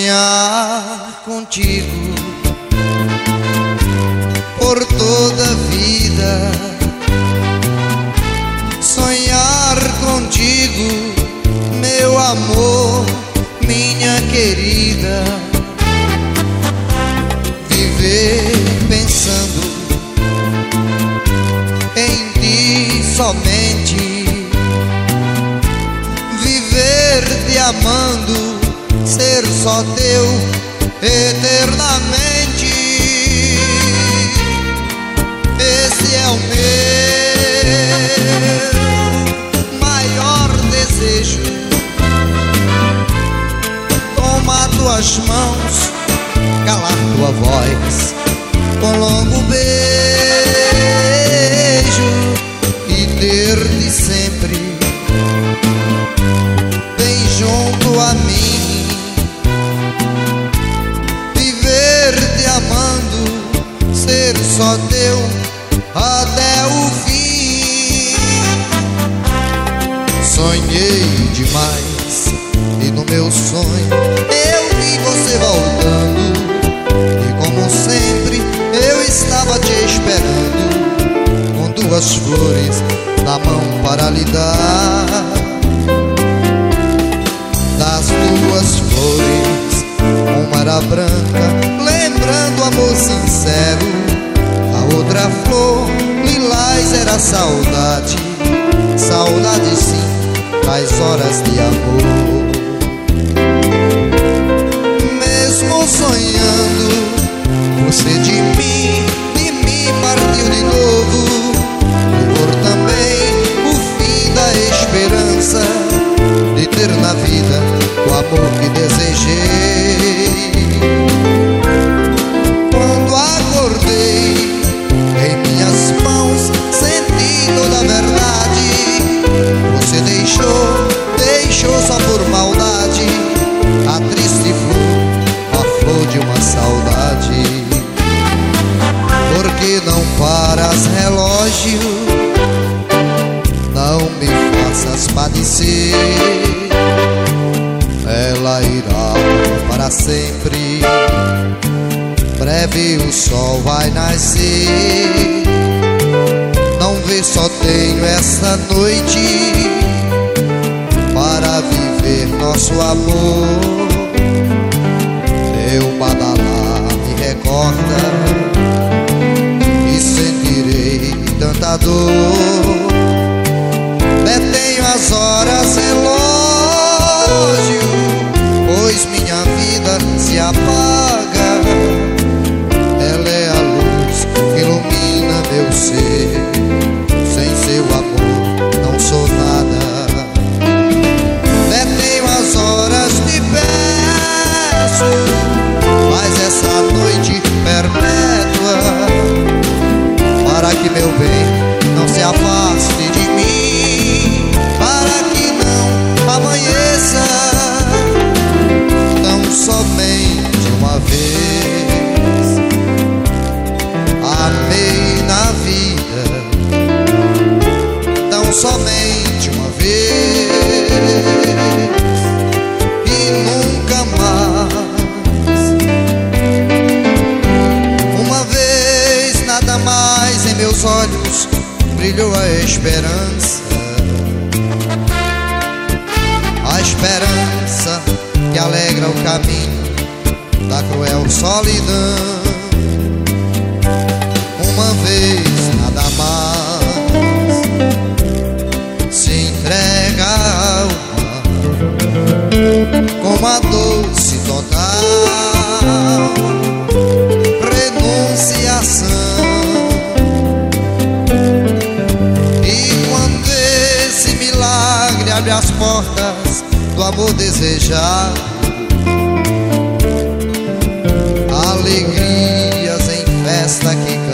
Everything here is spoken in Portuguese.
sonhar contigo por toda a vida, sonhar contigo, meu amor, minha querida, viver pensando em ti somente, viver te amando, ser só teu eternamente. Esse é o meu maior desejo. Tomar tuas mãos, calar tua voz com longo beijo e ter-te sempre bem junto a mim. Viver te amando, ser só teu até o fim. Sonhei demais e no meu sonho eu vi você voltando, e como sempre eu estava te esperando, com duas flores na mão para lhe dar. Das duas flores, uma era branca, lembrando amor sincero, a outra flor lilás era saudade, saudade sim das horas de amor. Mesmo sonhando, você de mim partiu de novo, levou também o fim da esperança de ter na vida o amor que desejei. Quando acordei, em minhas mãos senti toda a verdade. Você deixou só por maldade a triste flor, a flor de uma saudade. Porque não paras, relógio, não me faças padecer. Ela irá para sempre, breve o sol vai nascer. Não vê, só tenho essa noite para viver nosso amor. Teu badalá me recorda e sentirei tanta dor. Detenho as horas, relógio, pois minha vida se apaga. Ela é a luz que ilumina meu ser, sem seu amor não sou nada. Detenho as horas, te peço, faz essa noite perpétua, para que meu bem não se afaste de mim, para que não amanheça tão somente uma vez. Amei na vida tão somente uma vez e nunca mais. Uma vez, nada mais, em meus olhos brilhou a esperança, a esperança que alegra o caminho da cruel solidão. Uma vez, nada mais, se entrega a alma com uma doce total renunciação. E quando esse milagre abre as portas do amor desejado, alegrias em festa que